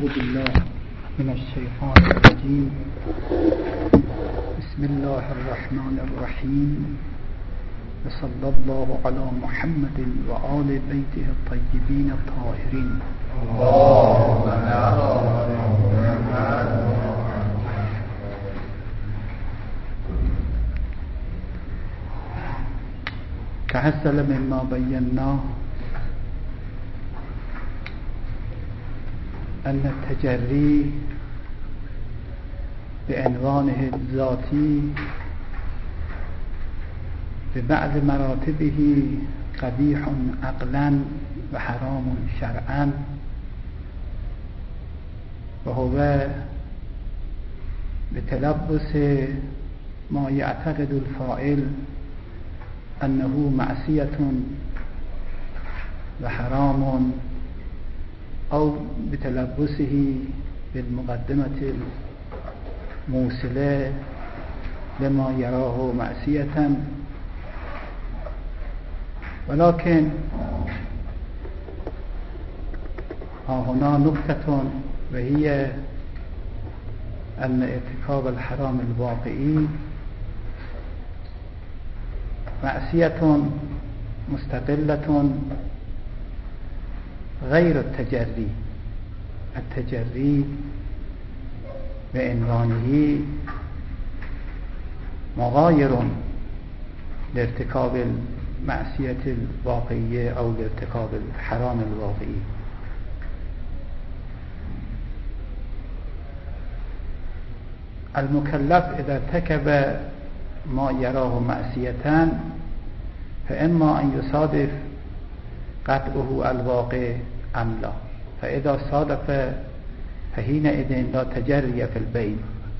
أعوذ بالله من الشيطان الرجيم. بسم الله الرحمن الرحيم، وصلى الله على محمد وآل بيته الطيبين الطاهرين. كحصل مما بيناه أن التجري بعنوانه الذاتي ببعض مراتبه قبيح عقلا وحرام شرعا، وهو بتلبس ما يعتقد الفاعل أنه معصية وحرام، أو بتلبسه بالمقدمة الموصلة لما يراه معصية. ولكن هنا نقطة، وهي أن ارتكاب الحرام الواقعي معصية مستقلة غير التجري. التجري بعنوانه مغاير لارتكاب المعصية الواقعية أو لارتكاب الحرام الواقعي. المكلف إذا ارتكب ما يراه معصية فإما أن يصادف قطعه الواقع أم لا، فإذا صادف فحينئذ لا تجري في البين،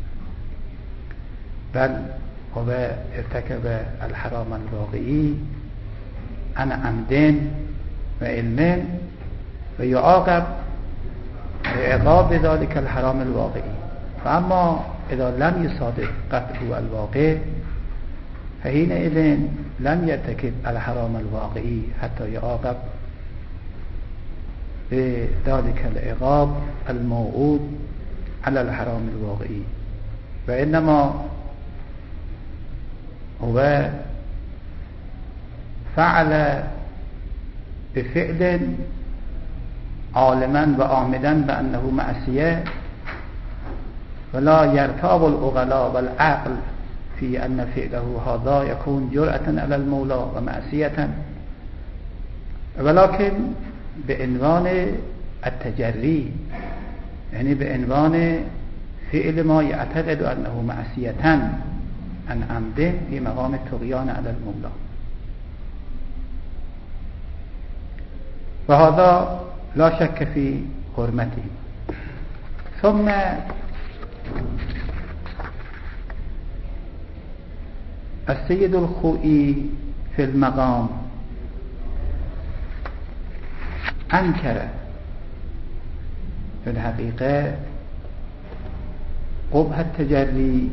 بل هو ارتكب الحرام الواقعي عن عمد وعلم، ويعاقب بعقاب ذلك الحرام الواقعي. فأما إذا لم يصادف قطعه الواقع فحينئذ لم يرتكب الحرام الواقعي حتى يعاقب بذلك العقاب الموعود على الحرام الواقعي، وإنما هو فعل بفعل عالما وعامدا بأنه معصية، ولا يرتاب العقلاء والعقل في أن فعله هذا يكون جرأة على المولى ومعصية، ولكن بعنوان التجري، يعني بعنوان فعل ما يعتقد أنه معصية عن عمد في مقام الطغيان على المولى. وهذا لا شك في حرمته. ثم السيد الخوئي في المقام أنكر في الحقيقة قبح التجري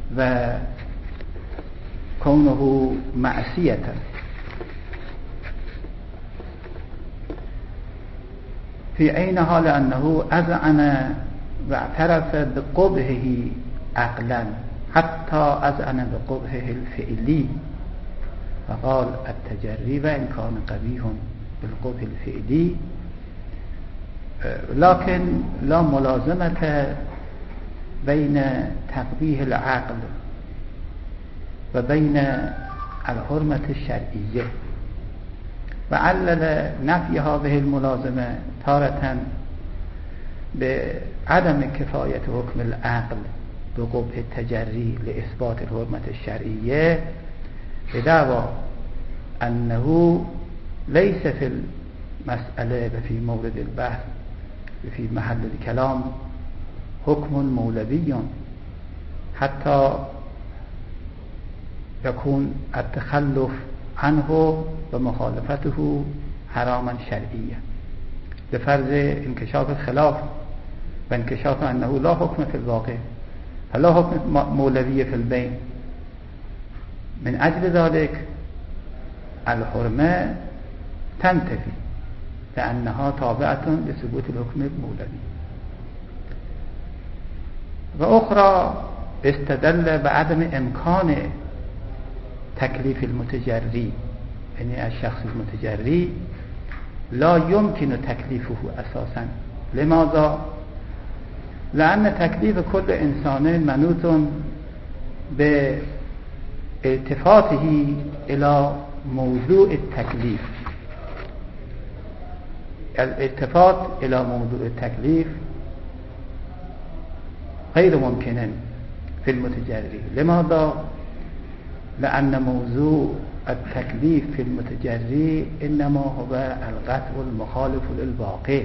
وكونه معصية، في أين حال أنه أذعن واعترف بقبحه عقلا، حتى أذعن بقبحه الفعلي، فقال التجري وإن كان قبيح بالقبح الفعلي، لكن لا ملازمة بين تقبيح العقل وبين الحرمة الشرعية، وعلل نفي هذه الملازمة تارة بعدم كفاية حكم العقل بقبح التجري لإثبات الحرمة الشرعية، بدعوى أنه ليس في المسألة وفي مورد البحث وفي محل الكلام حكم مولوي حتى يكون التخلف عنه ومخالفته حراما شرعيا، بفرض انكشاف الخلاف وانكشاف أنه لا حكم في الواقع فلا حكم مولوي في البين. من أجل ذلك الحرمة تنتفي لأنها تابعة لثبوت الحكم المولوي. و اخرى استدل بعدم امکان تکلیف المتجری، یعنی از شخص المتجری لا يمكن تکلیفه اساسا. لماذا؟ لأن تکلیف کل انسان منوط به التفاته الى موضوع التکلیف. الالتفات الى موضوع التکلیف غیر ممکن في المتجری. لماذا؟ لأن موضوع التکلیف في المتجری انما هو القطع المخالف للواقع.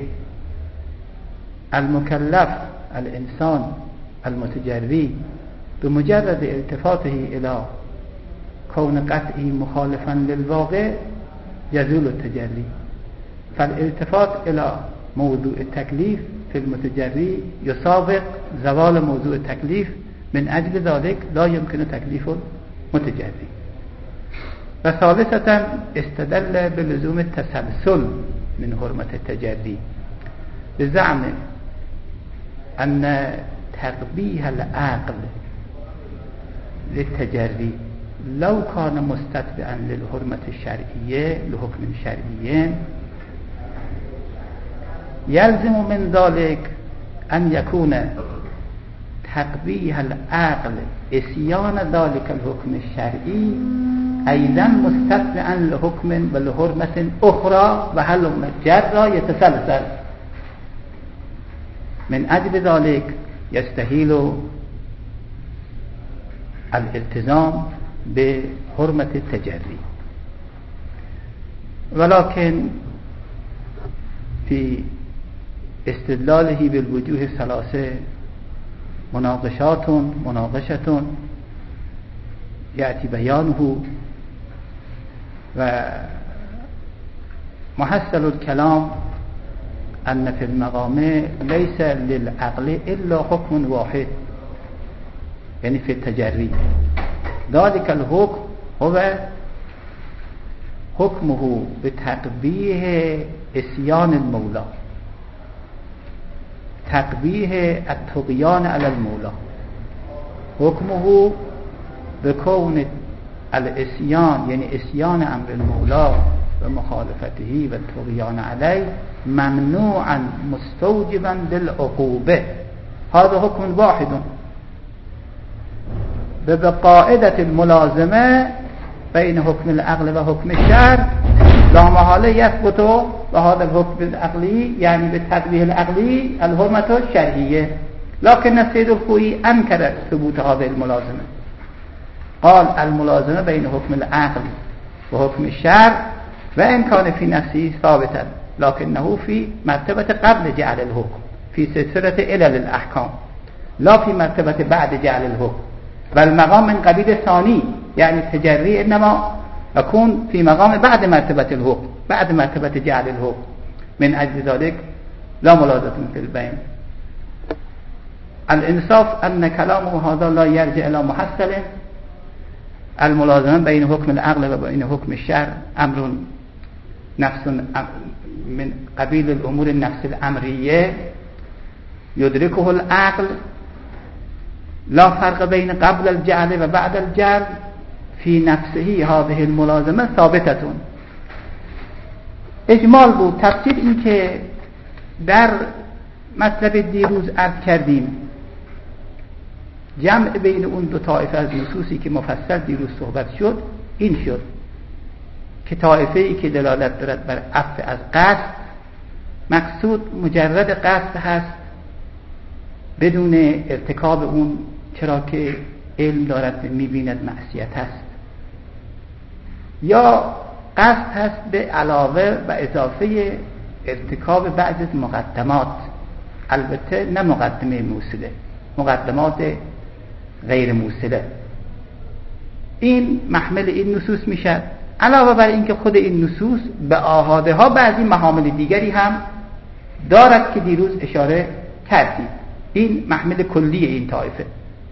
المكلف الانسان المتجری بمجرد التفاته الى كون قطعی مخالفا للواقع يزول التجری. فالالتفات الى موضوع التکلیف في المتجری يسابق زوال موضوع التکلیف، من اجل ذلك لا يمكن تکلیف المتجری. و ثالثا استدل بلزوم التسلسل من حرمة التجری بزعم أن تقبیح العقل للتجری لو كان مستتبعا للحرمة الشرعية لحكم شرعي يلزم من ذلك أن يكون تقبیح العقل إسيان ذلك الحكم الشرعي أيضا مستتبعا لحكم ولحرمة أخرى وهلم جرى يتسلسل. من أجل ذلك يستحيل الالتزام بحرمة التجري. ولكن في استدلاله بالوجوه الثلاثة مناقشة يأتي بيانه. ومحصل الكلام أن في المقام ليس للعقل إلا حكم واحد، يعني في التجري. ذلك الحكم هو حكمه بتقبیح عصیان المولى، تقبیح الطغیان على المولى. حكمه بكون العصيان يعني عصيان امر المولى ومخالفته والطغيان عليه ممنوعا مستوجبا للعقوبة. هذا حكم واحد بقاعدة الملازمة بين حكم العقل وحكم الشرع لا محالة يثبت بهذا الحكم العقلي يعني بالتقبيح العقلي الحرمة الشرعية. لكن السيد الخوئي أنكر ثبوت هذه الملازمة، قال الملازمة بين حكم العقل وحكم الشرع وإن كان في نفسه ثابتا لكنه في مرتبة قبل جعل الحكم في سلسلة علل الأحكام، لا في مرتبة بعد جعل الحكم. والمقام من قبيل الثاني يعني التجري إنما يكون في مقام بعد مرتبة الحكم، بعد مرتبة جعل الحكم. من أجل ذلك لا ملازمة في البين. الإنصاف أن كلامه هذا لا يرجع إلى محصل. الملازمة بين حكم العقل وبين حكم الشرع أمر نفس من قبيل الأمور النفس الأمرية يدركه العقل، لا فرق بين قبل الجعل وبعد الجعل. في نفسه هذه الملازمة ثابتة. اجمال بود. تفسیر این که در مطلب دیروز عرض کردیم جمع بین اون دو طایفه از نصوصی که مفصل دیروز صحبت شد این شد که طایفه ای که دلالت دارد بر عفو از قصد، مقصود مجرد قصد هست بدون ارتکاب اون، چرا که علم دارد میبیند معصیت هست، یا قصد هست به علاوه و اضافه ارتکاب بعض از مقدمات، البته نه مقدمه موصله، مقدمات غیر موصله. این محمل این نصوص میشد. علاوه بر اینکه خود این نصوص به آحاده ها بعضی محامل دیگری هم دارد که دیروز اشاره کردیم. این محمل کلی این طایفه.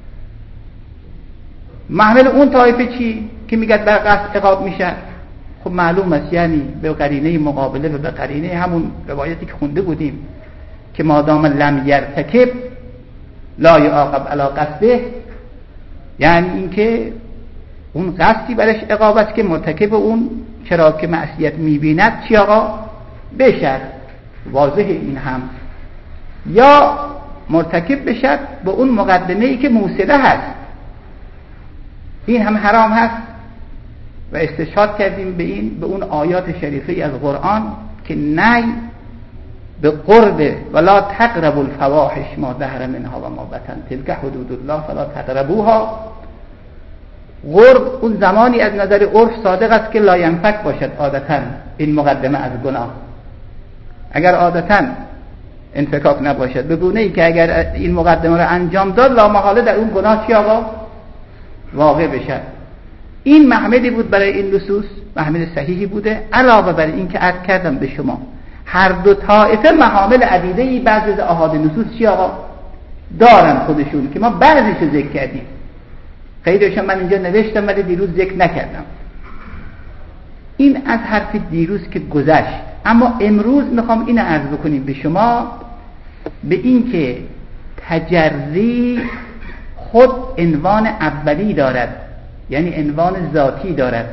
محمل اون طایفه چی؟ که میگه بر قصد عقاب میشه. خب معلوم است، یعنی به قرینه مقابله و به قرینه همون روایتی که خونده بودیم که مادام لم یرتکب لا یعاقب علی قصده، یعنی اینکه اون قصدی برش عقابت که مرتکب اون چرا که معصیت میبیند چی آقا بشد، واضح این هم، یا مرتکب بشد به اون مقدمه ای که موصله هست، این هم حرام هست. و استشهاد کردیم به اون آیات شریفه از قرآن که نهی به قرب ولا تقربوا الفواحش ما ظهر منها و ما بطن تلک حدود الله فلا تقربوها. قرب اون زمانی از نظر عرف صادق است که لا ینفک باشد عادتا این مقدمه از گناه، اگر عادتا انفکاک نباشد، به گونه ای که اگر این مقدمه رو انجام داد لا محاله در اون گناه چی آقا واقع بشد. این محملی بود برای این نصوص، محمل صحیحی بوده. علاوه بر این که عرض کردم به شما هر دو طائفه محامل عدیده‌ای بعضی از احاد نصوص چی آقا دارن خودشون که ما بعضیشو ذکر کردیم، خیلیشون من اینجا نوشتم ولی دیروز ذکر نکردم. این از حرف دیروز که گذشت. اما امروز میخوام اینو عرض بکنیم به شما، به این که تجری خود عنوان اولی دارد، یعنی عنوان ذاتی دارد.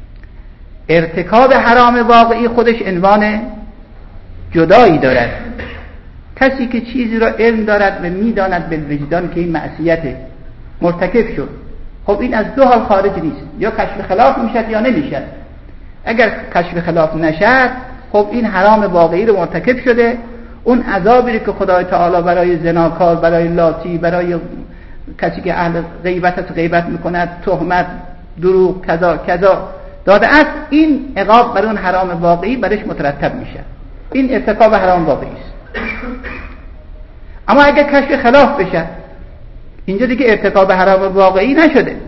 ارتکاب حرام واقعی خودش عنوان جدایی دارد. کسی که چیزی را علم دارد و میداند به وجدان که این معصیت مرتکب شد، خب این از دو حال خارج نیست، یا کشف خلاف میشد یا نمیشد. اگر کشف خلاف نشد خب این حرام واقعی رو مرتکب شده، اون عذابی که خدای تعالی برای زناکار، برای لاتی، برای کسی که اهل غیبت میکند، تهمت، دروغ، کذا کذا داده است، این عقاب برای اون حرام واقعی برش مترتب میشه. این ارتکاب حرام واقعی است. اما اگر کشف خلاف بشه، اینجا دیگه ارتکاب حرام واقعی نشده،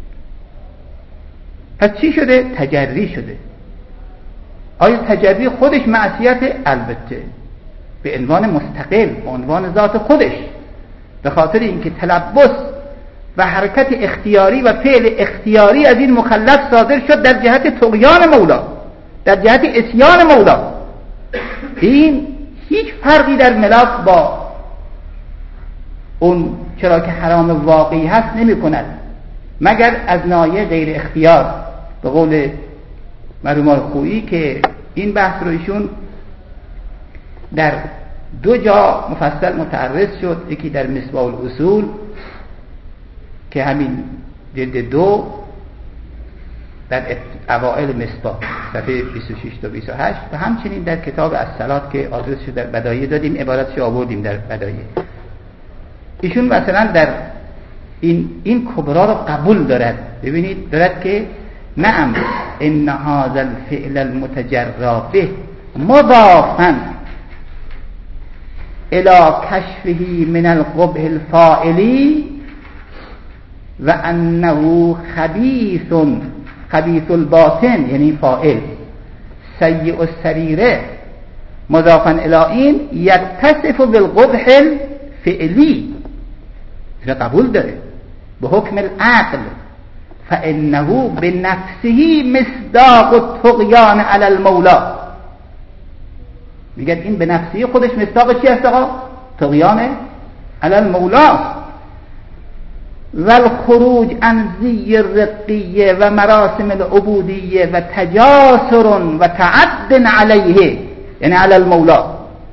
پس چی شده؟ تجری شده. آیا تجری خودش معصیت؟ البته به عنوان مستقل، به عنوان ذات خودش، به خاطر اینکه تلبس و حرکت اختیاری و فعل اختیاری از این مکلف صادر شد در جهت طغیان مولا، در جهت عصیان مولا. این هیچ فرقی در ملاک با اون چرا که حرام واقعی هست نمی کند، مگر از ناحیه غیر اختیار. به قول مرحوم الخویی که این بحث رو ایشون در دو جا مفصل متعرض شد، یکی در مصباح الاصول که همین جلد 2 در اوائل مصباح صفحه 26 تا 28 و همچنین در کتاب الصلات که آدرسش در بدایع دادیم، عبارتش آوردیم در بدایع. ایشون مثلا در این کبرا رو قبول دارد. ببینید دارد که نعم ان هذا الفعل المتجرى به مضافا الى کشفه من القبح الفاعلی و انه خبیث الباطن، یعنی فاعل، سیء السریره، مضافا الى این یتصف بالقبح الفعلی. این قبول داره به حکم العقل، فانه بنفسه مصداق الطغیان علی المولا. میگه این به نفسی خودش مصداق چی است آقا؟ طغیان علی المولا. و الخروج عن زی الرقیه و مراسم العبودیه و تجاسر و تعد علیه، یعنی علی المولا.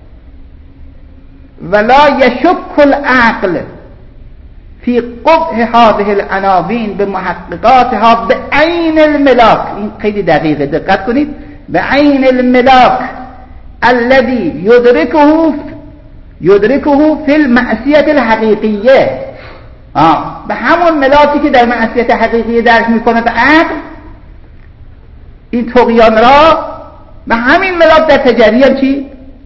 ولا یشک العقل فی قبح هذه العناوین به محققاتها به عین الملاک. این خیلی دقیقه، دقت کنید. به عین الملاک الذي يدركه في المعصیت الحقیقیه. به همون ملاکی که در معصیت حقیقیه درک میکنه به عقل، این طغیان را به همین ملاک در تجری هم چی؟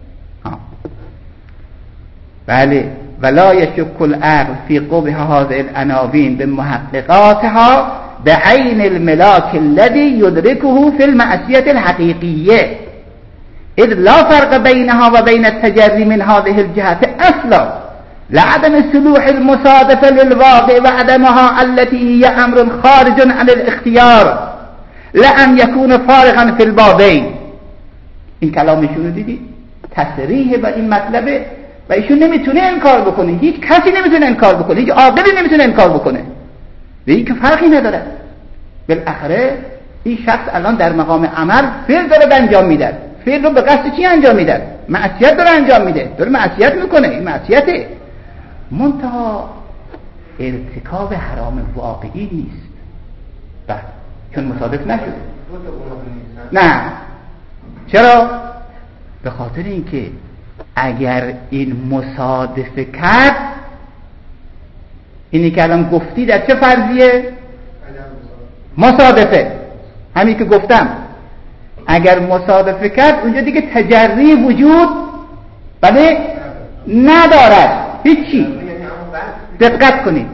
بله. ولا يشك العقل في قبح هذه العناوين بمحققاتها بعين الملاك الذي يدركه في المعصية الحقيقية، إذ لا فرق بينها وبين التجري من هذه الجهة أصلا، لعدم صلوح المصادفة للواقع وعدمها التي هي أمر خارج عن الاختيار لأن يكون فارغا في البابين. این کلامشون رو دیدی؟ تصریح به این مطلب و ایشون نمیتونه انکار بکنه، هیچ کسی نمیتونه انکار بکنه، هیچ عاقلی نمیتونه انکار بکنه، به این که فرقی نداره. بالاخره این شخص الان در مقام عمل فعل داره انجام میده، فعل رو به قصد چی انجام میده؟ معصیت داره انجام میده، داره معصیت میکنه، این معصیته، منتها ارتکاب حرام واقعی نیست. بله، چون مصادف نشده. نه، چرا؟ به خاطر اینکه اگر این مصادفه کرد، اینی که الان گفتی در چه فرضیه؟ مصادفه، همین که گفتم اگر مصادفه کرد اونجا دیگه تجری وجود بله ندارد، هیچی. دقت کنید،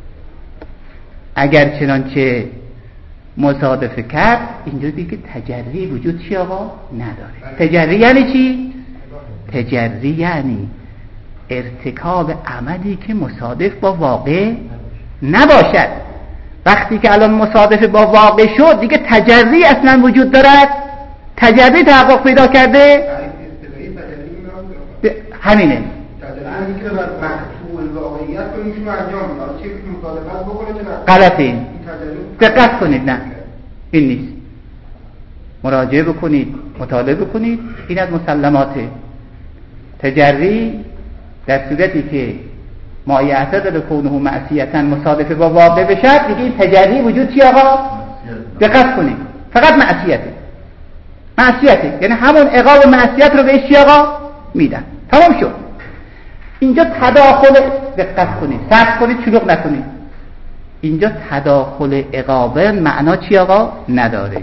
اگر چنانچه مصادفه کرد اینجا دیگه تجری وجود چی آقا؟ نداره. تجری یعنی چی؟ تجری یعنی ارتکاب عملی که مصادف با واقع نباشد. وقتی که الان مصادف با واقع شد دیگه تجری اصلا وجود دارد؟ تجری تحقق پیدا کرده؟ همینه. غلطه. دقت کنید، نه این نیست. مراجعه بکنید، مطالعه بکنید، این از مسلماته. تجری در صورتی که ما یعتقد کونه معصیتا مصادفه با واقع بشد دیگه این تجری وجود چی آقا؟ دقت کنید، فقط معصیته، یعنی همون عقاب معصیت رو بهش چی آقا؟ میدن، تمام شد. اینجا تداخل، دقت کنید، صبر کنید، شلوغ نکنید، اینجا تداخل عقابه معنا چی آقا؟ نداره.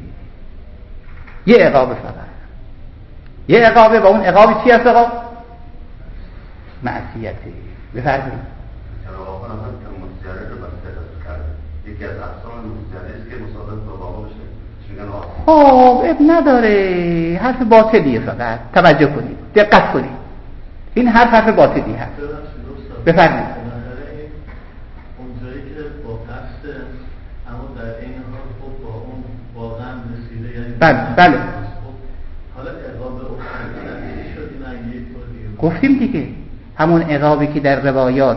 یه عقابه فقط، یه عقابه و اون عقاب چی هست آقا؟ معصیته. بفرمایید. یکی از اقسام مستجره است که مصادف با واقع بشه. خب اب نداره، حرف باطلیه، فقط توجه کنید، دقت کنید، این حرف باطلی هست. بفرمایید. اونجایی که با قصد اما در این حال خب با اون واقعا رسیده، یعنی بله. حالا عقاب افتادی شد، این اگه یک طور گفتیم دیگه همون عقابی که در روایات،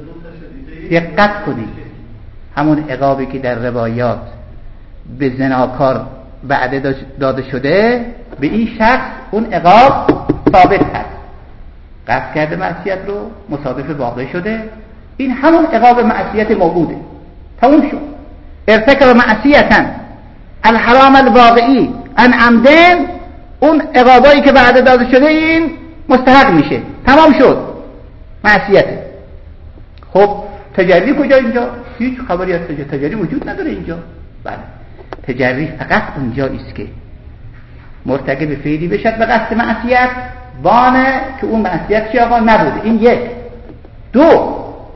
دقت کنید، همون عقابی که در روایات به زناکار وعده داده شده به این شخص اون عقاب ثابت هست. قصد کرده معصیت رو، مصادف واقع شده، این همون عقاب معصیت موجوده، تموم شد. ارتکب معصیتا الحرام الواقعی ان عمدن، اون عقابایی که وعده داده شده این مستحق میشه، تمام شد، معصیته. خب تجری کجا اینجا؟ هیچ خبری از تجری وجود نداره اینجا. بله، تجری فقط اونجایی است که مرتکب فعلی بشد به قصد معصیت، وانه که اون معصیت چی آقا نبوده. این یک. دو،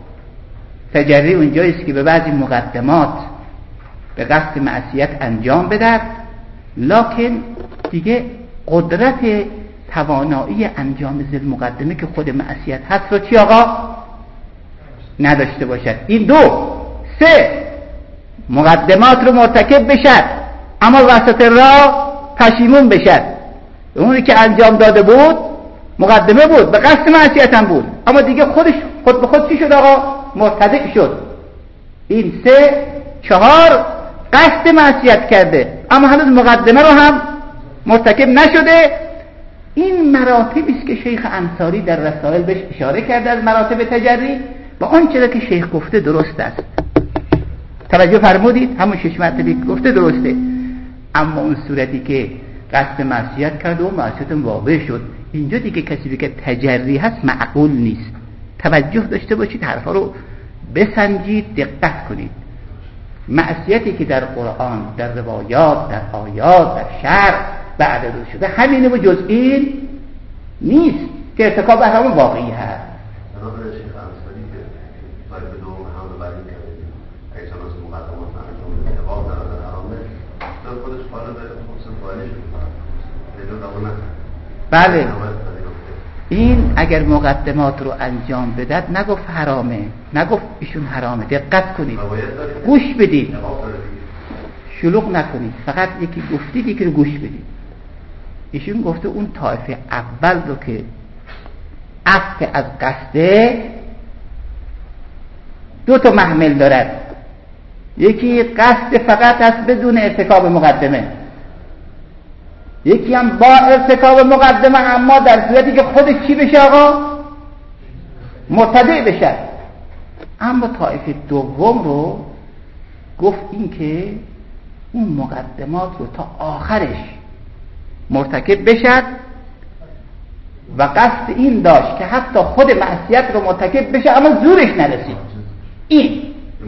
تجری اونجایی است که به بعضی مقدمات به قصد معصیت انجام بدهد، لکن دیگه قدرت توانایی انجام ذل مقدمه که خود معصیت هست رو چی آقا نداشته باشد. این دو. سه، مقدمات رو مرتکب بشد اما وسط راه پشیمون بشد. اونی که انجام داده بود مقدمه بود، به قصد معصیت هم بود، اما دیگه خود به خود چی شد آقا؟ مرتدع شد. این سه. چهار، قصد معصیت کرده اما هنوز مقدمه رو هم مرتکب نشده. این مراتبی است که شیخ انصاری در رسائل بهش اشاره کرده از مراتب تجری، و آنچه که شیخ گفته درست است. توجه فرمودید؟ همون 6 مرتبه گفته درسته، اما اون صورتی که قصد معصیت کرد و معصیت واقع شد، اینجا دیگه کسی که تجری هست معقول نیست. توجه داشته باشید، حرفا رو بسنجید، دقت کنید. معصیتی که در قرآن، در روایات، در آیات، در شرع بعد رو شده، همینه و جز این نیست که ارتکاب حرام واقعی هست. بله، این اگر مقدمات رو انجام بدد نگفت حرامه، نگفت ایشون حرامه. دقت کنید، گوش بدید، شلوغ نکنید، فقط یکی گفتید یکی رو گوش بدید. ایشون گفته اون طایفه اول رو که عفو از قصده دو تا محمل دارد. یکی قصد فقط است بدون ارتکاب مقدمه، یکی هم با ارتکاب مقدمه اما در صورتی که خودش چی بشه آقا؟ مبتدع بشه. اما طایفه دوم رو گفت این که اون مقدمات رو تا آخرش مرتکب بشد و قصد این داشت که حتی خود معصیت رو مرتکب بشه اما زورش نرسید. این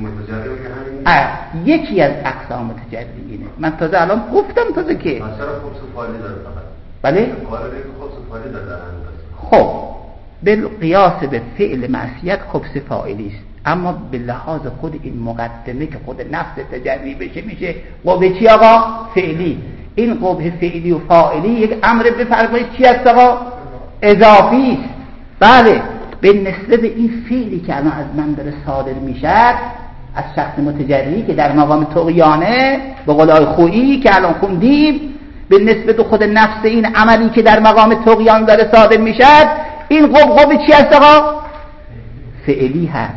یکی از اقسام متجرئینه. من تازه الان گفتم تازه که مثلا خبث فاعلی داره فقط. بله؟ قالب خبث فاعلی داره. خب بالقیاس به فعل معصیت خبث فاعلی است، اما به لحاظ خود این مقدمه که خود نفس تجربی بشه میشه قبح چی آقا؟ فعلی. این قبح فعلی و فاعلی یک امر بفرمایید چی است آقا؟ اضافی است. بله، به نسبت این فعلی که الان از من داره صادر میشه از شخص متجری که در مقام طغیانه به قول آقای خویی که الان خوندیم، به نسبت خود نفس این عملی که در مقام طغیان داره صادر میشه، این قبح چی است آقا؟ فعلی هست.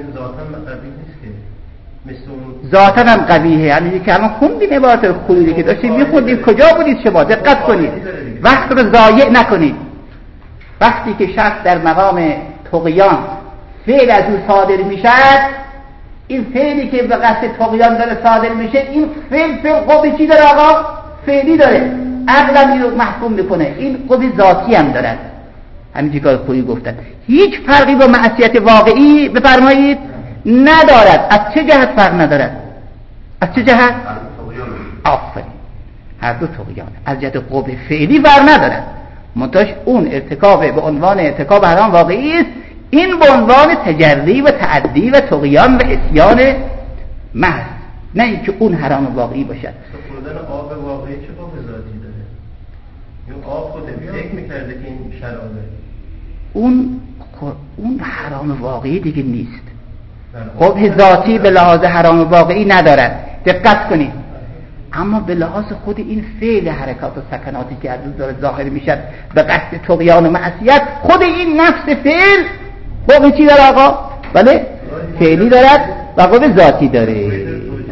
ذاتاً هم قبیحه. یعنی که الان خوندیم عبارت خویی که داشتیم میخوندیم، کجا بودید شما؟ دقت کنید، وقت رو ضایع نکنید. وقتی که شخص در مقام طغیان فعل از او صادر میشد، این فعلی که به قصد طغیان داره صادر میشه، این فعل قبح چی داره آقا؟ فعلی داره. عقل این رو محکوم میکنه. این قبح ذاتی هم دارد. همینجوری که خویی گفتن هیچ فرقی با معصیت واقعی بفرمایید ندارد. از چه جهت فرق ندارد؟ از چه جهت؟ آفرین، هر دو طغیان. از جهت قبح فعلی فرق ندارد، منتهاش اون ارتکاب به عنوان ارتکاب حرام واقعی است، این به عنوان تجری و تعدی و طغیان و عصیان محض، نه اینکه اون حرام واقعی باشد. سفردن آب واقعی چه قبح ذاتی داره؟ این آب خود فکر میکرده که این شرابه، اون حرام واقعی دیگه نیست. قبح ذاتی به لحاظ حرام واقعی ندارد. دقت کنید. اما به لحاظ خود این فعل حرکات و سکناتی که از اون داره ظاهر میشد به قصد طغیان و معصیت، خود این نفس فعل قبح چی داره آقا؟ بله، فعلی دارد و قبح ذاتی داره.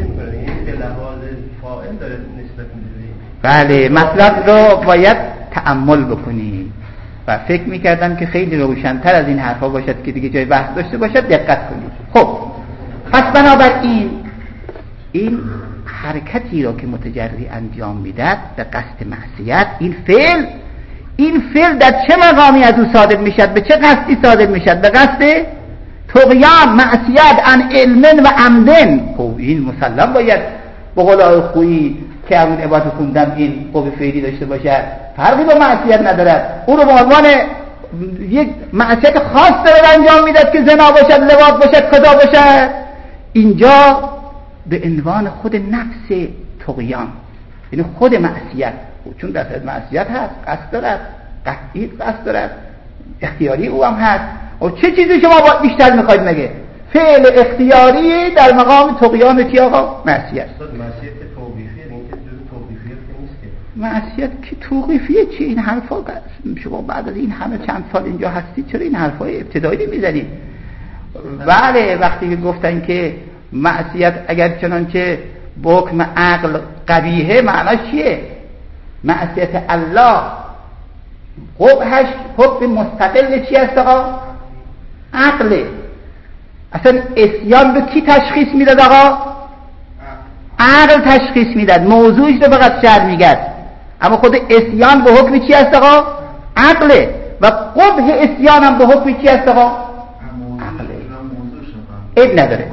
بله، مطلب رو باید تأمل بکنید و فکر میکردم که خیلی روشن‌تر از این حرفا باشد که دیگه جای بحث داشته باشد. دقت کنید. خب پس بنابراین این حرکتی را که متجری انجام میدهد به قصد معصیت، این فعل در چه مقامی از او صادر میشد؟ به چه قصدی صادر میشد؟ به قصد طغیان، معصیت، عن علم و عمدن. خب این مسلم باید به قول آقای خویی که همون عبارت خوندم این قبح فعلی داشته باشد، فرقی با معصیت ندارد. اون رو به عنوان یک معصیت خاص داره انجام میداد که زنا باشد، لواط باشد، کذا باشد. اینجا به عنوان خود نفس طغیان، یعنی خود معصیت، چون در معصیت هست، قصد دارد، قطعی قصد دارد، اختیاری او هم هست. و چه چیزی شما بیشتر میخواید مگه؟ فعل اختیاری در مقام طغیان کی آقا؟ معصیت. معصیت توقیفیه، این که جز توقیفیه نیست که. معصیت که توقیفیه چی؟ این حرفا شما بعد از این همه چند سال اینجا هستید چرا این حرفای ابتدایی میزنید؟ بله، وقتی که گفتن که معصیت اگر چنانچه به حکم عقل قبیحه، معناش چیه؟ معصیت الله قبحش حکم مستقل چی است آقا؟ عقله. اصلا عصیان به کی تشخیص میداد آقا؟ عقل تشخیص میداد، موضوعش رو فقط شرع میگد. اما خود عصیان به حکم چی است آقا؟ عقله. و قبح عصیان هم به حکم چی است آقا؟ عقله. عیب نداره.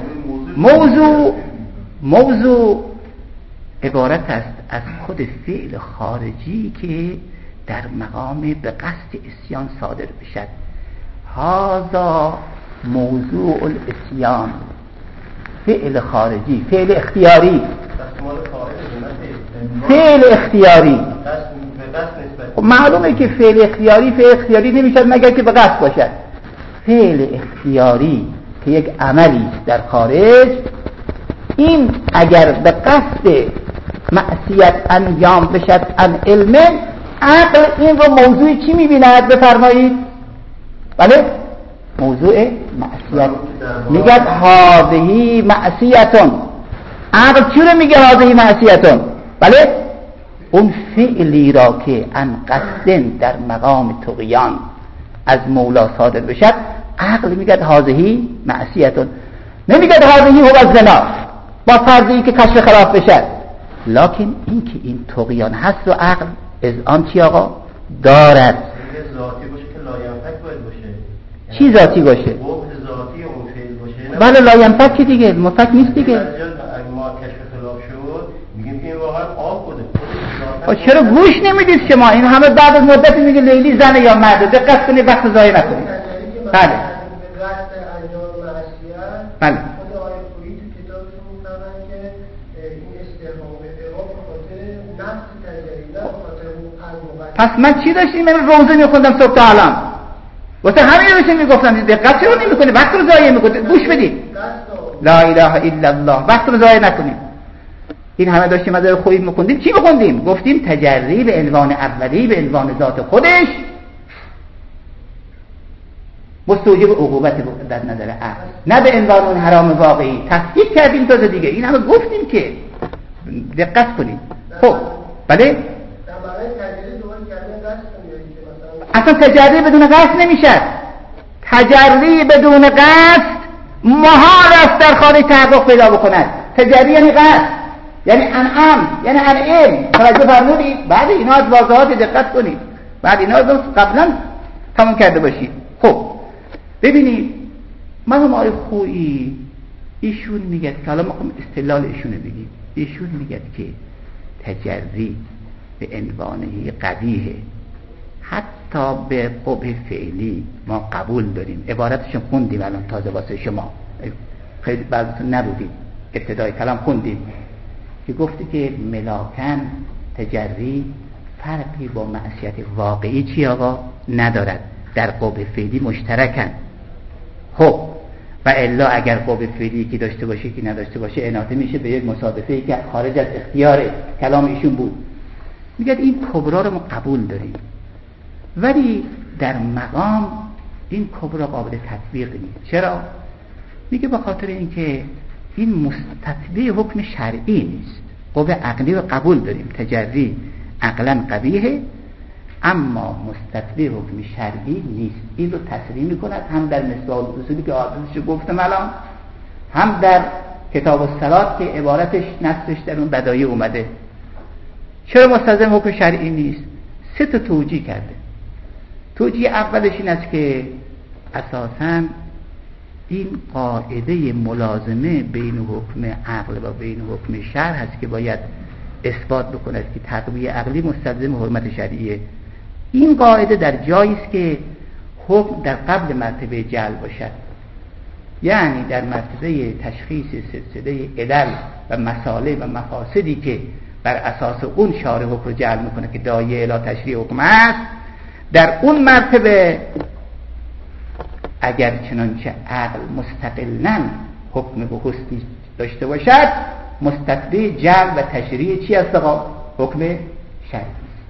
موضوع عبارت است از خود فعل خارجی که در مقام به قصد عصیان صادر بشد. هذا موضوع العصیان، فعل خارجی، فعل اختیاری، فعل اختیاری. معلومه که فعل اختیاری نمیشد مگر که به قصد باشد. فعل اختیاری که یک عملی در خارج، این اگر به قصد معصیت انجام بشد عن علم، عقل این رو موضوع چی میبیند؟ بفرمایید. بله موضوع معصیت میگه هذه معصیتون. عقل چی رو میگه هذه معصیتون؟ بله اون فعلی را که ان قصدن در مقام طغیان از مولا صادر بشد عقل میگه هذه معصیتون، نمیگه هذه هو الزنا با فرضی که کشف خلاف بشد. لکن این که این طغیان هست و عقل از آن چی آقا دارد. ذاتی باشه که لاینفک باید باشه. چی ذاتی باشه؟ ذاتی اون فعل باشه. بله لاینفک که دیگه مفک نیست دیگه. اگه ما کشف خلاف شد میگیم این واقعا آب بوده. چرا گوش نمیدید شما؟ این همه بعد از مدتی میگه لیلی زنه یا مرده. دقت کنید وقت ضایع نکنید. بله بله پس من چی داشتیم؟ من روزه میخوندم صبح تا الان واسه همین روشن میگفتم دقت چرا نمیکنید؟ وقت رو ضایع میکنید. گوش بدید. لا اله الا الله. وقت رو ضایع نکنید. این همه داشتیم مدار خوبی میخوندیم. چی میخوندیم؟ گفتیم تجری به عنوان اولی به عنوان ذات خودش مستوجب عقوبت در نظر عقل، نه به عنوان اون حرام واقعی. تصدیق کردیم تازه دیگه. این همه گفتیم که دقت کنید. خب بله اصلا تجری بدون قصد نمیشه. تجری بدون قصد محال است در خارج تحقق پیدا بکند. تجری یعنی قصد، یعنی انعام، یعنی علم. توجه فرمودید؟ بعد اینا از واضحات دقت کنید. بعد اینا رو قبلا تمام کرده باشید. خب ببینید مرحوم آقای خویی ایشون میگه که حالا ما استدلال ایشونه بگیم. ایشون میگه که تجری به عنوانه قبیحه حتی به قبح فعلی ما قبول داریم. عبارتشون خوندیم الان تازه واسه شما، خیلی بعضتون نبودید، ابتدای کلام خوندیم که گفتی که ملاکن تجری فرقی با معصیت واقعی چی آقا ندارد، در قبح فعلی مشترکن. خب و الا اگر قبح فعلی که داشته باشه که نداشته باشه اناته میشه به یک مصادفه‌ای که خارج از اختیار کلام ایشون بود. میگه این کبرا رو ما قبول داریم ولی در مقام این کبرا قابل تطبیق نیست. چرا؟ میگه به خاطر اینکه این مستتبع حکم شرعی نیست. قبح عقلی رو قبول داریم، تجری عقلا قبیحه اما مستتبع حکم شرعی نیست. این رو تصریح میکند هم در مثال اصولی که آدمش گفتم الان، هم در کتاب الصلات که عبارتش نصش در اون بدایع اومده. چرا مستلزم حکم شرعی نیست؟ 3 تا توجیه کرده. توجیه اولش این است که اساساً این قاعده ملازمه بین حکم عقل و بین حکم شرع هست که باید اثبات بکند که تقویه عقلی مستلزم حرمت شرعیه. این قاعده در جایی است که حکم در قبل مرتبه جعل باشد، یعنی در مرتبه تشخیص سلسله علل و مصالح و مفاسدی که بر اساس اون شارع حکم رو جعل میکنه که داعیه الی تشریع حکم است. در اون مرتبه اگر چنانچه عقل مستقلاً حکم به حسنی داشته باشد مستتبع جعل و تشریع چی است؟ حکم شرعی.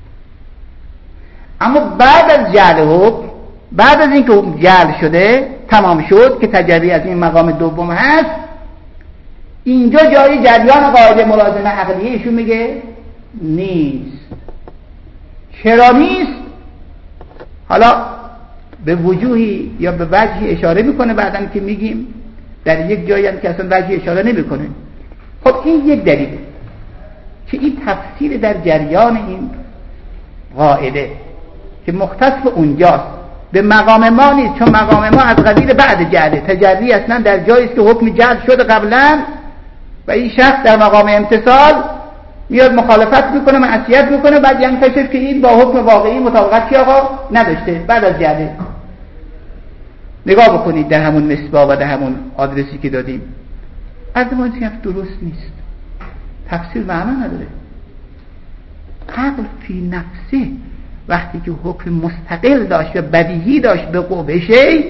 اما بعد از جعل حکم، بعد از اینکه حکم جعل شده تمام شد که تجری از این مقام دوم هست، اینجا جای جریان قاعده ملازمه عقلیه ایشون میگه نیست. چرا نیست؟ حالا به وجوهی یا به وجهی اشاره میکنه بعداً که میگیم، در یک جایی هم که اصلا وجهی اشاره نمیکنه. خب این یک دلیله که این تفسیر در جریان این قاعده که مختص به اونجاست، به مقام ما نیست، چون مقام ما از قبیل بعد جعله. تجری اصلا در جایی است که حکم جعل شده قبلا و این شخص در مقام امتصال میاد مخالفت میکنه، معصیت میکنه، بعد ینکشف که این با حکم واقعی مطابقت آقا نداشته بعد از جعله. نگاه بکنید در همون مصباح و در همون آدرسی که دادیم، ارزمان سیف درست نیست، تفسیر معنا نداره. عقل فی نفسه وقتی که حکم مستقل داشت و بدیهی داشت به قوه شی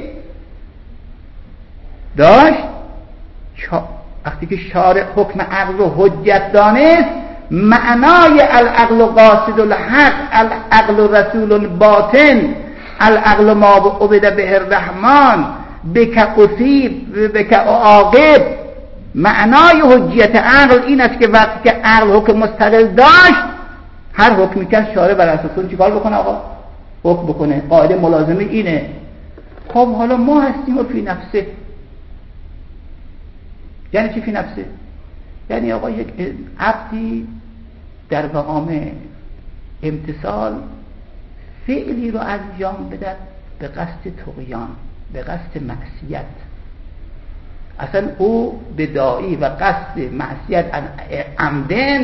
داشت، وقتی که شارع حکم عقل رو حجت دانست، معنای العقل قاصد الحق، العقل رسول باطن، العقل ما عبد به الرحمن بک اصیب بک عاقب. معنای حجیت عقل این است که وقتی که عقل حکم مستقل داشت، هر حکمی که شارع بر اساس اون چیکار بکنه آقا؟ حکم بکنه. قاعده ملازمه اینه. خب حالا ما هستیم و فی نفسه. یعنی چی فی نفسه؟ یعنی آقا یک عبدی در مقام امتثال فعلی رو انجام بده به قصد طغیان، به قصد معصیت. اصلا او بداعی و قصد معصیت عمدن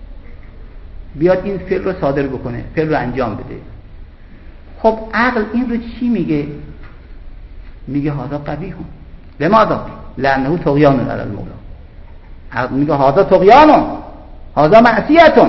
بیاد این فعل رو صادر بکنه، فعل رو انجام بده. خب عقل این رو چی میگه؟ میگه هذا قبیح. لماذا؟ لانه طغیان علی المولا. عقل میگه هذا طغیان، هذا معصیت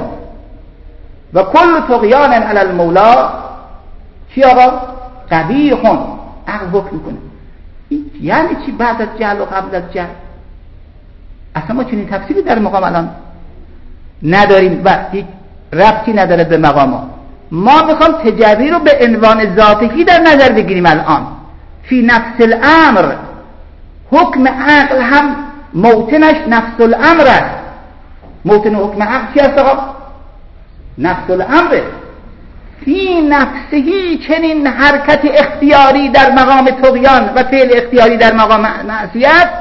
و کل طغیان علی المولا چی آقا؟ قبیح. عقل حکم میکنه. یعنی چی بعد از جهل و قبل از جهل؟ اصلا ما چنین تفسیری در مقام الان نداریم و هیچ ربطی نداره به مقام ما میخوام تجری رو به عنوان ذاتی در نظر بگیریم. الان فی نفس الامر، حکم عقل هم موطنش نفس الامر است. موطن حکم عقل چی است آقا؟ نفس الامر. فی نفسهی چنین حرکت اختیاری در مقام طغیان و فعل اختیاری در مقام معصیت،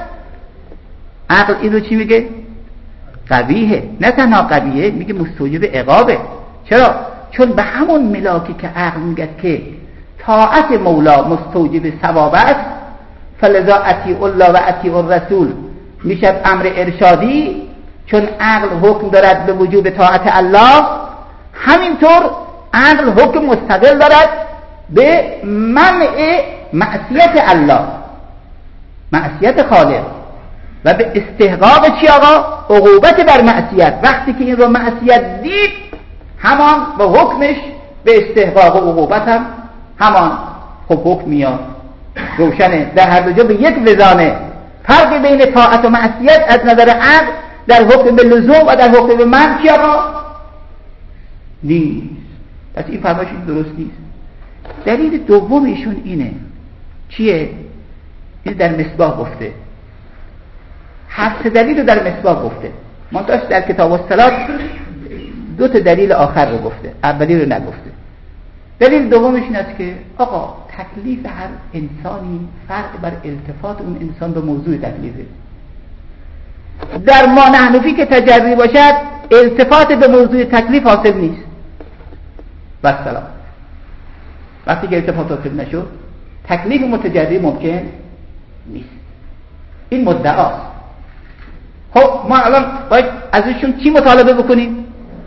عقل این رو چی میگه؟ قبیحه. نه تنها قبیحه، میگه مستوجب عقابه. چرا؟ چون به همون ملاکی که عقل میگه که طاعت مولا مستوجب ثواب است، فلذا اطیعوا الله و اطیعوا الرسول میشه امر ارشادی. چون عقل حکم دارد به وجوب طاعت الله، همینطور عقل حکم مستقل دارد به منع معصیت الله، معصیت خالق، و به استحقاق چی آقا؟ عقوبت بر معصیت. وقتی که این رو معصیت دید، همان با حکمش به استحقاق و عقوبت هم همان خب حکم میاد. روشنه در هر دو جا به یک وزانه. فرق بین طاعت و معصیت از نظر عقل در حکم به لزوم و در حکم به منع چی آقا؟ نیست. پس این فرمایش درست نیست. دلیل دومشون اینه. چیه؟ این در مصباح گفته. هفت دلیل رو در مصباح گفته. منتهاش در کتاب الصلات دو تا دلیل آخر رو گفته، اولی رو نگفته. دلیل دومش این است که آقا تکلیف هر انسانی فرق بر التفات اون انسان به موضوع تکلیفه. در ما نحنفی که تجری باشد، التفات به موضوع تکلیف حاصل نیست. بس سلام. وقتی که التفات حاصل نشد، تکلیف متجری ممکن نیست. این مدعاست. خب ما الان باید ازشون چی مطالبه بکنیم؟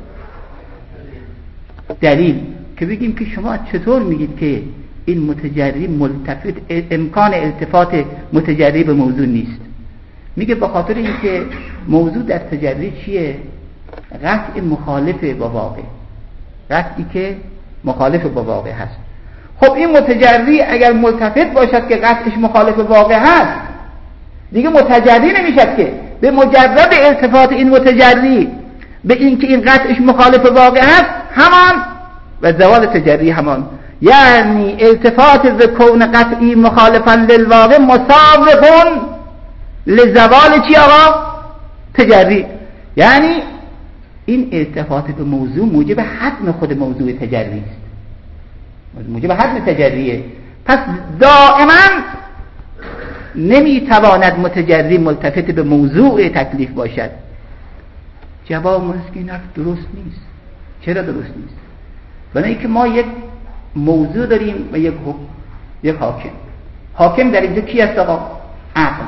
دلیل که بگیم که شما چطور میگید که این متجری ملتفت، امکان التفات متجری به موضوع نیست. میگه به خاطر اینکه موضوع در تجری چیه؟ قطع مخالف با واقع، قطعی که مخالف با واقع هست. خب این متجری اگر ملتفت باشد که قطعش مخالف واقع هست، دیگه متجری نمیشد که. به مجرد التفات این متجری به این که این قطعش مخالف واقع هست، همان و زوال تجری همان. یعنی التفات به کون قطعی مخالفا للواقع مسابقون لزوال چی آقا؟ تجری. یعنی این التفات به موضوع موجب حتم خود موضوع تجری است، موجب حتم تجریه. پس دائما نمیتواند متجری ملتفت به موضوع تکلیف باشد. جواب مسکین حرف درست نیست. چرا درست نیست؟ برای اینکه ما یک موضوع داریم و یک حاکم. حاکم در اینجا کی است آقا؟ عقل.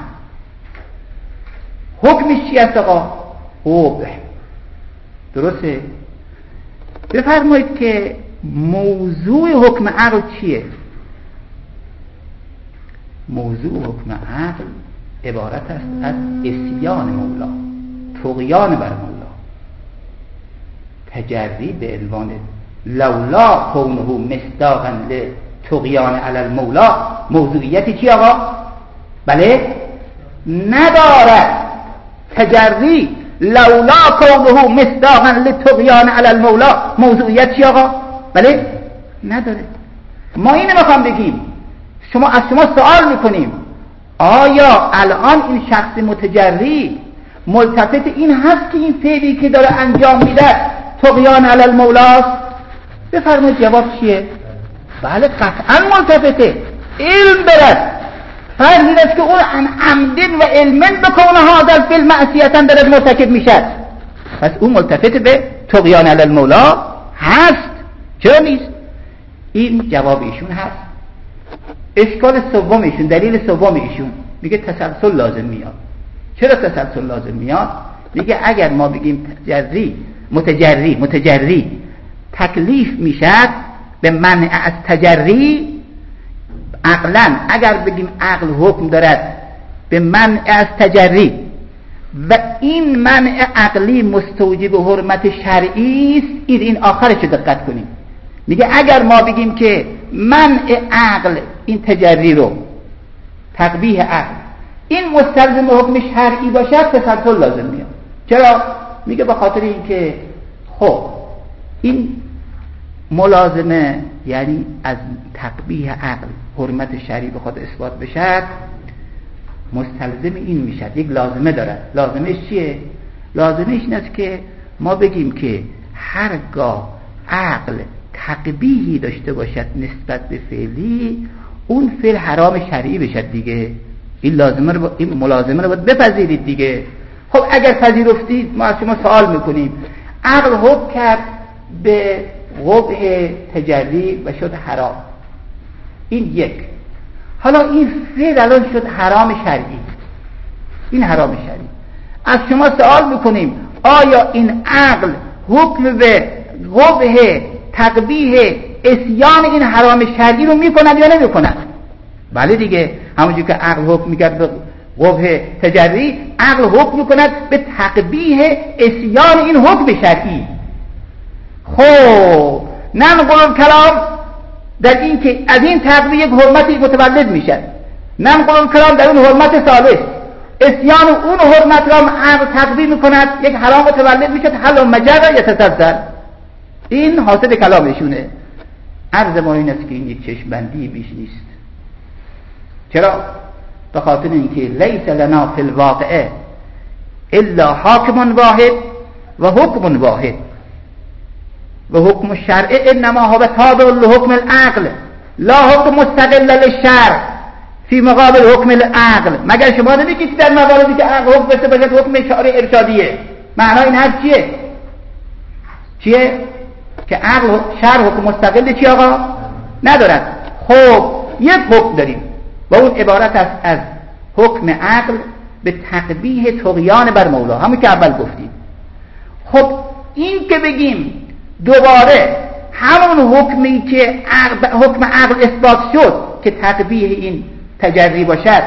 حکمش چی است آقا؟ قبح. درسته؟ بفرمایید که موضوع حکم عقل چیه؟ موضوع حکم عقل عبارت است از عصیان مولا، طغیان بر مولا. تجری به عنوان لولا کونه مصداقا لطغیان علی المولا موضوعیتی چی آقا؟ بله ندارد. تجری لولا کونه مصداقا لطغیان علی المولا موضوعیت چی آقا؟ بله نداره. ما اینو میخوام بگیم، از شما سوال میکنیم آیا الان این شخص متجری ملتفت این هست که این فعلی که داره انجام میده طغیان علی المولاست؟ بفرمایید جواب چیه؟ بله قطعا ملتفته، علم دارد. فرض این است که اون ان عمدن و علمن بکنه هذا الفعل معصیتا دارد مرتکب میشد، پس اون ملتفت به طغیان علی المولا هست. چرا نیست؟ این جواب ایشون هست. اشکال سوم ایشون، دلیل سوم ایشون میگه تسلسل لازم میاد. چرا تسلسل لازم میاد؟ میگه اگر ما بگیم متجری تکلیف میشد به منع از تجری، عقلا اگر بگیم عقل حکم دارد به منع از تجری و این منع عقلی مستوجب حرمت شرعی است، این آخرش رو دقت کنیم. میگه اگر ما بگیم که منع عقل این تجری رو تقبیح عقل این مستلزم حکم شرعی باشد، تسلسل لازم میاد. چرا؟ میگه به خاطر اینکه خب این ملازمه، یعنی از تقبیح عقل حرمت شرعی به خود اثبات بشد، مستلزم این میشد، یک لازمه دارد. لازمش چیه؟ لازمش این است که ما بگیم که هرگاه عقل تقبیحی داشته باشد نسبت به فعلی، اون فعل حرام شرعی بشد دیگه. این لازمه رو، این ملازمه رو باید بپذیرید دیگه. خب اگر پذیرفتید، ما از شما سوال میکنیم عقل حکم کرد به قبح تجری و شد حرام، این یک. حالا این فعل الان شد حرام شرعی، این حرام شرعی. از شما سوال میکنیم آیا این عقل حکم به قبح تقبیح اسیان این حرام شرعی رو میکند یا نمیکند؟ بله دیگه، همونجور که عقل حکم میکرد به قبح تجری، عقل حکم میکند به تقبیح اسیان این حکم شرعی. خب ننقل کلام در این که از این تقبیح یک حرمتی متولد میشد، ننقل کلام در اون حرمت ثالث، اسیان اون حرمت را عقل تقبیح میکند، یک حرام متولد میشد، حل و مجر یتسلسل. این حاصل کلامشونه. عرض ما این است که این یک چشمبندی بیش نیست. چرا؟ به خاطر اینکه لیس لنا فی الواقع الا حاکم واحد و حکم واحد و حکم الشرع انما هو تابع لحکم العقل لا حکم مستقل للشرع فی مقابل حکم العقل. مگر شما نمیگید در مواردی که عقل حکم داشته باشد حکم شرع ارشادیه؟ معنای این حرف چیه؟ که عقل شرع حکم مستقل چی آقا؟ ندارد. خب یک حکم داریم و اون عبارت است از حکم عقل به تقبیح طغیان بر مولا، همون که اول گفتیم. خب این که بگیم دوباره همون حکمی که حکم عقل اثبات شد که تقبیح این تجری باشد،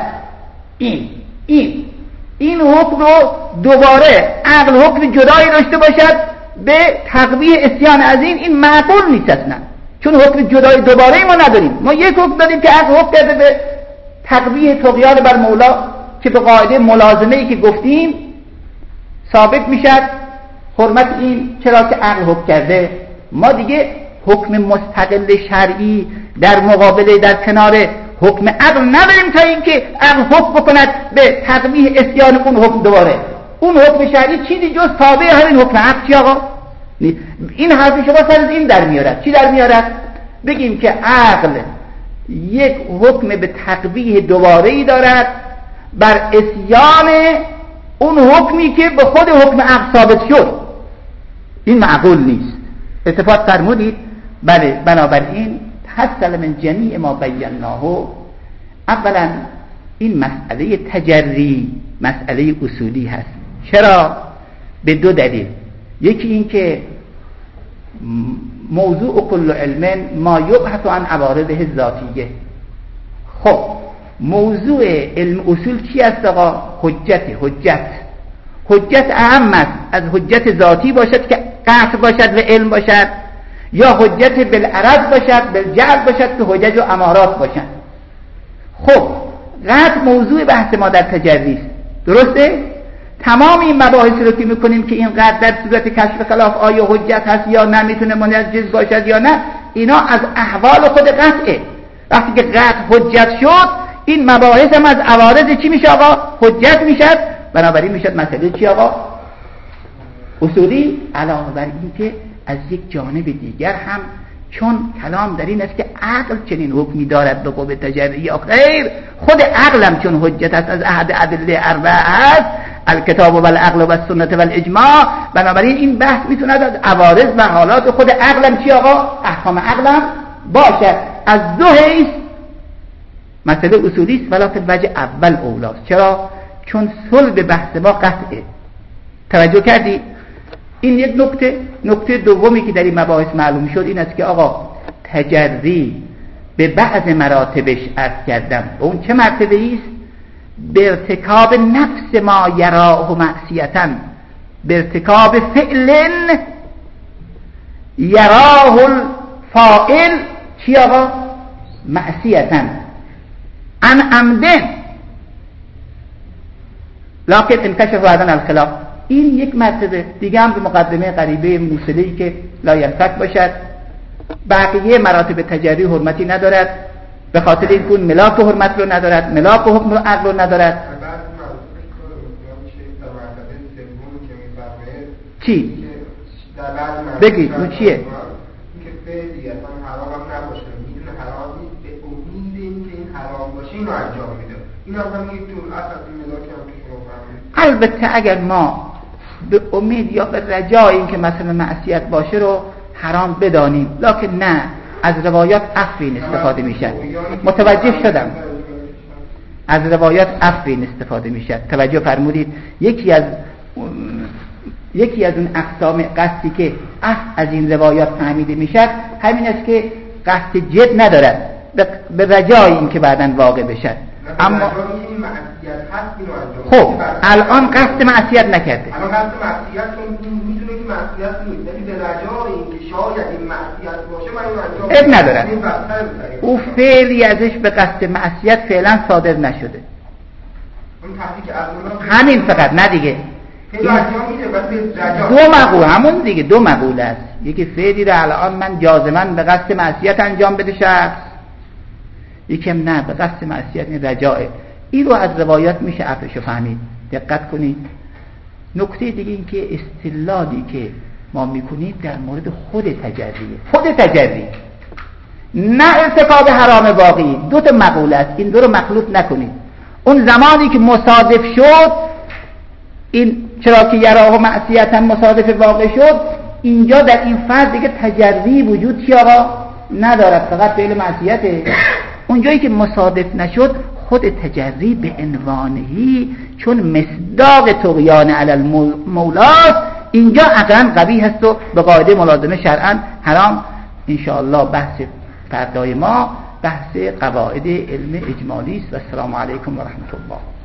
این حکم رو دوباره عقل حکم جدایی داشته باشد به تقبیح اسیان از این معقول نیست اصلا، چون حکم جدای دوباره ما نداریم. ما یک حکم داریم که عقل حکم کرده به تقبیح طغیان بر مولا که به قاعده ملازمه‌ای که گفتیم ثابت میشد حرمت این، چرا که عقل حکم کرده. ما دیگه حکم مستقل شرعی در مقابله در کنار حکم عقل نداریم تا اینکه عقل حکم بکند به تقبیح اسیان اون حکم دوباره. اون حکم شرعی چیزی جز تابع همین حکم عقل چی آقا؟ این حرف شما سر این در میارد. چی در میارد؟ بگیم که عقل یک حکم به تقبیح دوباره‌ای دارد بر اسیان اون حکمی که به خود حکم عقل ثابت شد. این معقول نیست. اتفاق فرمودید؟ بله. بنابراین حاصل من جمیع ما بیناه، اولا این مسئله تجری مسئله اصولی هست. چرا؟ به دو دلیل. یکی این که موضوع کل علم ما یبحث عن عوارضه ذاتیه. خب موضوع علم اصول چی است آقا؟ حجت اهم است از حجت ذاتی باشد که قطع باشد و علم باشد، یا حجت بالعرض باشد بالجعل باشد که حجج و امارات باشد. خب قطع موضوع بحث ما در تجری است، درسته؟ تمام این مباحثی رو که میکنیم که این قطع در صورت کشف خلاف آیا حجت هست یا نه، میتونه منجز باشد یا نه، اینا از احوال خود قطعه. وقتی که قطع حجت شد این مباحث هم از عوارض چی میشه آقا؟ حجت میشد. بنابراین میشد مسئله چی آقا؟ اصولی. علاوه بر این که از یک جانب دیگر هم چون کلام در این است که عقل چنین حکمی دارد به قوه تجربی یا غیر، خود عقلم چون حجت است از احد ادله اربعه است، الکتاب و العقل و السنت و الاجماع، بنابراین این بحث میتوند از عوارض و حالات خود عقلم چی آقا؟ احکام عقلم باشد. از دو حیث مسئله اصولی است، ولکن وجه اول اولاست. چرا؟ چون صلب بحث ما قطعه. توجه کردی؟ این یک نکته دومی که در این مباحث معلوم شد این است که آقا تجری به بعض مراتبش عرض کردم. اون چه مرتبه است؟ به ارتکاب نفس ما یراه معصیتا، به ارتکاب فعل یراه الفاعل چی آقا؟ معصیتا عن عمدن لکن انکشف بعدن الخلاف. این یک مرتبه دیگه هم به مقدمه قریبه موصلی که لا ینفک باشد. بقیه مراتب تجری حرمتی ندارد، به خاطر این کون ملاک حرمت رو ندارد، ملاک حکم رو عقل رو ندارد. چی؟ بگید اون چیه؟ این که فعلی اصلا حرام هم نباشه، میدونه حرامی به امید این که این حرام باشه اینو انجام میده. این اصلا میگه تو اصلا این ملاک هم که شما فهمید. البته اگر ما به امید یا به رجای این که مثلا معصیت باشه رو حرام بدانیم، لکن نه از روایات عفوین استفاده میشد. متوجه شدم. از روایات عفوین استفاده میشد. توجه فرمودید. یکی از اون اقسام قصدی که از این روایات فهمیده میشد همین است که قصد جد ندارد، به رجای این که بعداً واقع بشد. اما خب الان قصد معصیت نکرده، الان قصد معصیت چون میدونه که معصیت نیست، ولی به رجای این که شاید این معصیت باشه من اینو انجام ندارد. او فعلی ازش به قصد معصیت فعلا صادر نشده. همین فقط، نه دیگه. دو مقوله است. یکی فعلی را الان من جازما به قصد معصیت انجام بده شخص، یکم نه به قصد معصیت این رجاءه. این رو از روایات میشه عفوشو فهمید. دقت کنید. نکته دیگه این که استدلالی که ما میکنیم در مورد خود تجریه، نه ارتکاب حرام واقعی. دو تا مقوله است، این دو رو مخلوط نکنید. اون زمانی که مصادف شد این، چرا که یراه معصیتا مصادف واقع شد، اینجا در این فرض دیگه تجری وجود چی آقا ندارد، فقط فعل معصیته. اونجایی که مصادف نشد خود تجری به عنوانهی چون مصداق طغیان علی المولاست، اینجا عقلاً قبیح است و به قاعده ملازمه شرعاً حرام. انشاءالله بحث فردای ما بحث قواعد علم اجمالی است. و السلام علیکم و رحمت الله.